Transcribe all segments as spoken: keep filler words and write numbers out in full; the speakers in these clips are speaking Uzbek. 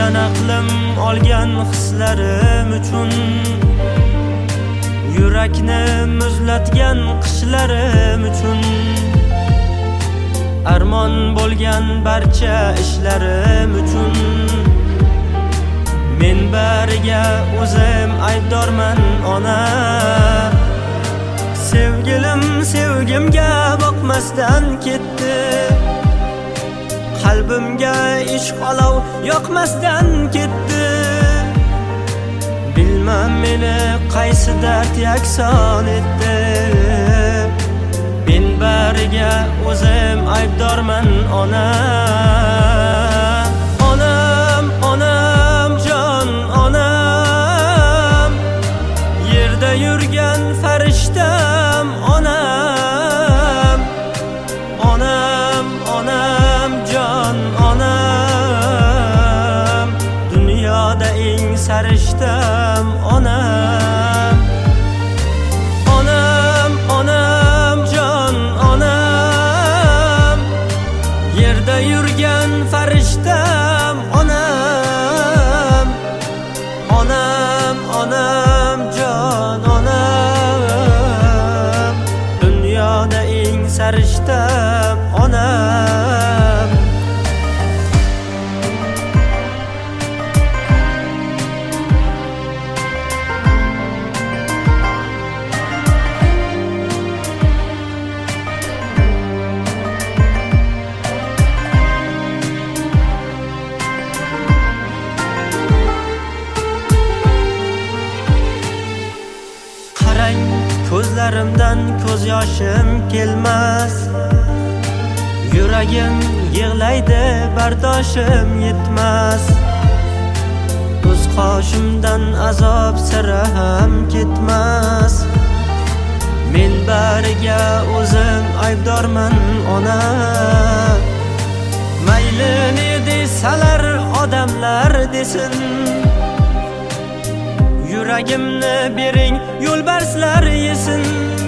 Sendan aqlim olgan hislarim uchun, yurakni muzlatgan qishlarim uchun, armon bo'lgan barcha ishlarim uchun, men bariga o'zim aybdorman ona. Sevgilim sevgimga boqmasdan ketdi, qalbimga ishq olov yoqmasdan ketdi. Bilmam meni qaysi dard yakson etdi, men bariga o'zim aybdorman ona. Onam, onam, jon onam, yerda yurgan farishtam onam. Onam, onam, jon onam, dunyoda eng sarishtam onam. Onam, onam, jon onam, yerda yurgan farishtam onam. Onam, onam, jon onam, dunyoda eng sarishtam onam. Qarang, ko'zlarimdan ko'z yoshim kelmas, yuragim yig'laydi, bardoshim yetmas. Ko'z qoshimdan azob sira ham ketmas, men bariga o'zim aybdorman ona. Mayli ne desalar odamlar desin, yuragimni bering yo'lbarslar yesin.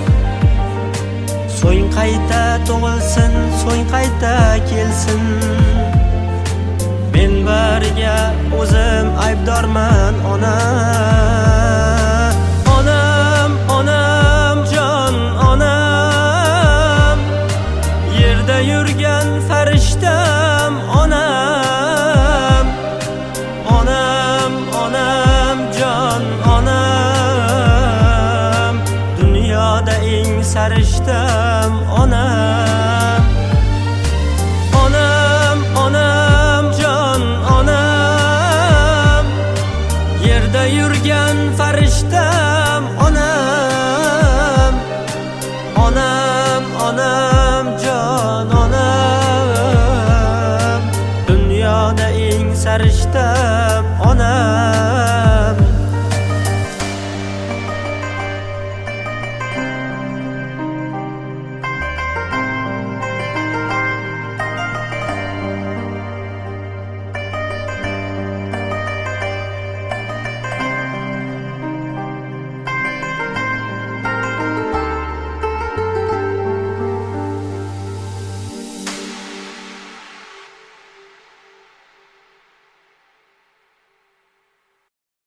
So'ng qayta tug'ilsin, so'ng qayta kelsin, men bariga o'zim aybdorman ona. Onam, onam, jon onam, yerda yurgan farishtam onam. Onam, onam, jon onam, dunyoda eng sarishtam onam.